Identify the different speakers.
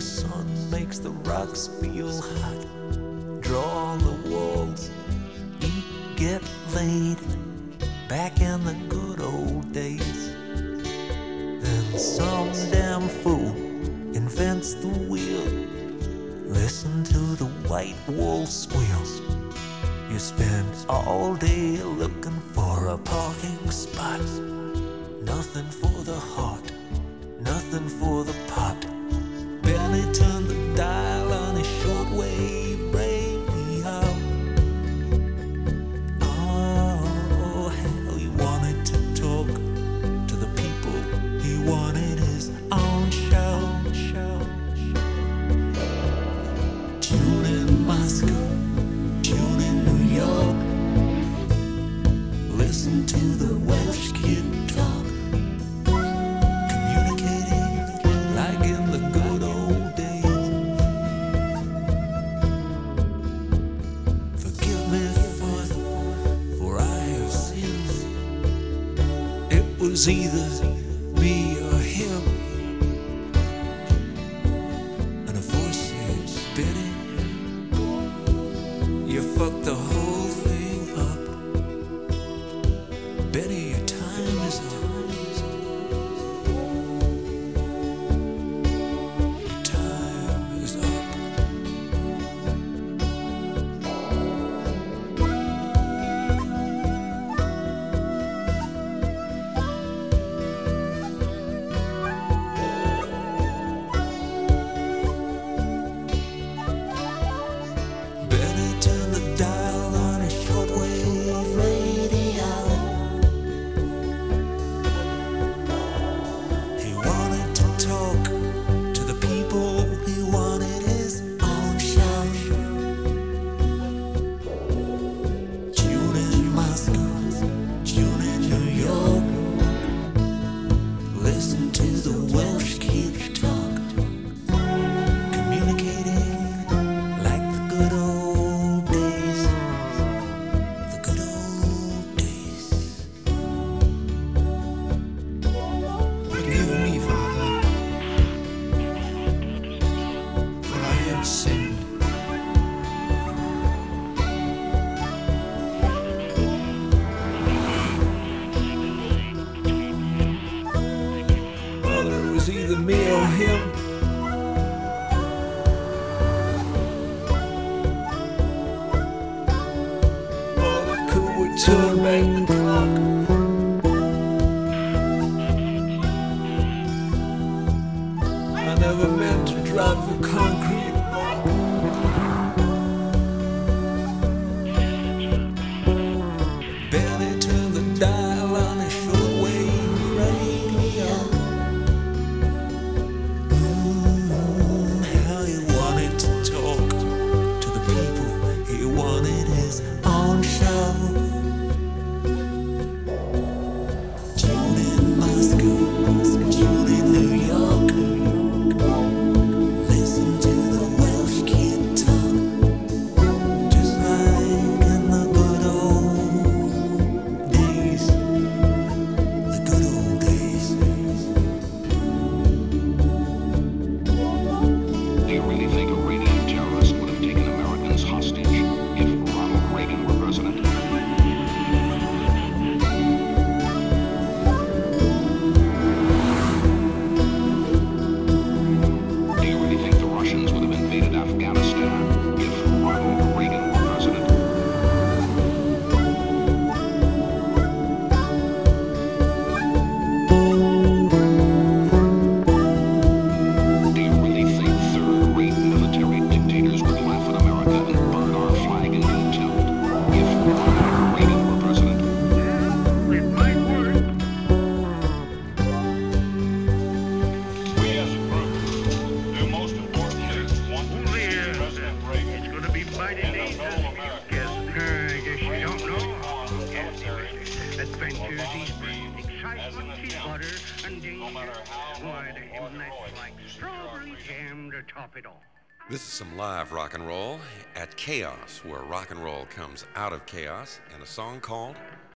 Speaker 1: sun makes the rocks feel hot. Draw the walls, eat, get laid, back in the good old days. Then some damn fool invents the wheel. Listen to the white wolf squeal. You spend all day looking for a parking spot. Nothing for the heart, nothing for the pop. Barely turn the dial on his shortwave radio. Oh, hell, he wanted to talk to the people. He wanted his own show. Tune in Moscow, tune in New York. Listen to the Welsh kid talk. Communicating like in the good old days. Forgive me, Father, for I have sinned. It was either me or him. And a voice said, Betty, you fucked the whole thing up. Betty, your time is up. Your time is up. Betty turned the dial on his shortwave radio. He wanted to talk to the people. He wanted his own show. Tune in Moscow, tune in New York. Listen to the Welsh kid talk. Communicating like the good old days. The good old days.
Speaker 2: Forgive me, Father, for I have sinned.
Speaker 1: Father, it was either me or him. All that could would turn back the clock. I never meant to drive the concrete walk. Barely turned the dial on his shortwave radio. How he wanted to talk to the people. He wanted his own show. Tune in Moscow, tune in New York. Listen to the Welsh kid talk. Just like in the good old days. The good old days.
Speaker 3: Do you really think Iranian terrorists would have taken Americans hostage if Ronald Reagan were president? Do you really think the Russians would have invaded Afghanistan if Ronald Reagan were president? Do you really think third-rate military dictators would laugh at America and burn our flag in contempt if Ronald Reagan were president?
Speaker 4: It might work.
Speaker 5: We as a group do most importantly want to
Speaker 4: Only
Speaker 5: see President Reagan
Speaker 4: it's going to be mighty
Speaker 5: and the
Speaker 4: dangerous.
Speaker 5: whole America
Speaker 4: Guess you don't know.
Speaker 5: military
Speaker 4: Adventures,
Speaker 5: must
Speaker 4: east,
Speaker 5: be
Speaker 4: excitement,
Speaker 5: as an
Speaker 4: sea butter, and
Speaker 5: no
Speaker 4: danger.
Speaker 5: matter how
Speaker 4: Why, to
Speaker 5: noble or
Speaker 4: him that's
Speaker 5: heroic
Speaker 4: like
Speaker 5: to
Speaker 4: strawberry
Speaker 5: our
Speaker 4: jam to top it all.
Speaker 6: This is some live rock and roll at Chaos, where rock and roll comes out of chaos, and a song called